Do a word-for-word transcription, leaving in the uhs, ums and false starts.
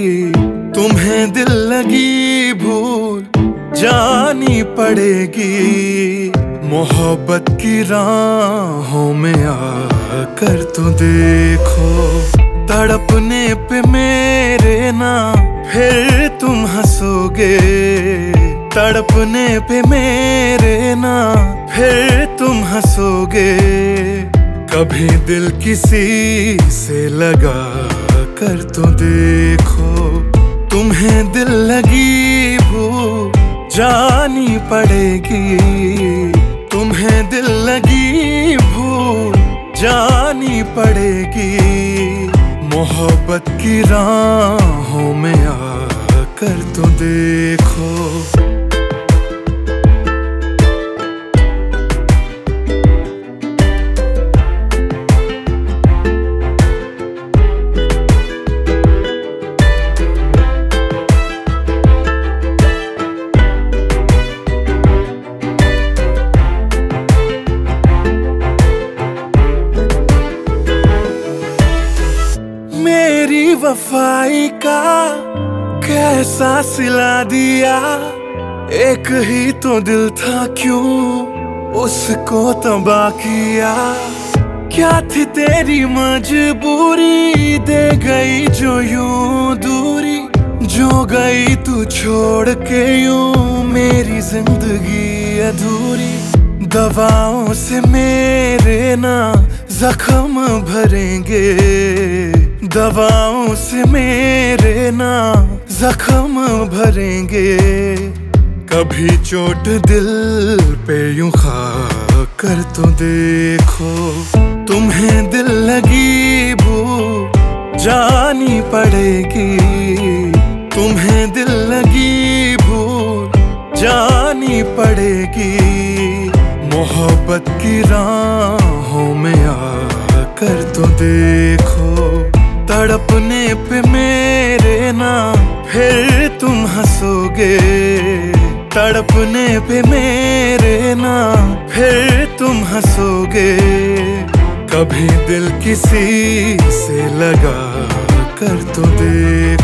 तुम्हें दिल लगी भूल जानी पड़ेगी। मोहब्बत की राहों में आकर तो देखो, तड़पने पे मेरे ना फिर तुम हंसोगे। तड़पने पे मेरे ना फिर तुम हंसोगे। कभी दिल किसी से लगा कर तो देखो, तुम्हें दिल लगी भूल जानी पड़ेगी। तुम्हें दिल लगी भूल जानी पड़ेगी। मोहब्बत की राहों में आकर तो देखो। मेरी वफाई का कैसा सिला दिया। एक ही तो दिल था, क्यों उसको तबाह किया। क्या थी तेरी मजबूरी, दे गई जो यूं दूरी। जो गई तू छोड़ के यूं मेरी जिंदगी अधूरी। दवाओं से मेरे ना जख्म भरेंगे। दवाओं से मेरे ना जख्म भरेंगे। कभी चोट दिल पे यूं खा कर तो देखो, तुम्हें दिल लगी भूल जानी पड़ेगी। तुम्हें दिल लगी भूल जानी पड़ेगी। मोहब्बत की राहों में आकर तो देखो, तड़पने पे मेरे ना फिर तुम हंसोगे। तड़पने पे मेरे ना फिर तुम हंसोगे। कभी दिल किसी से लगा कर तो देखो।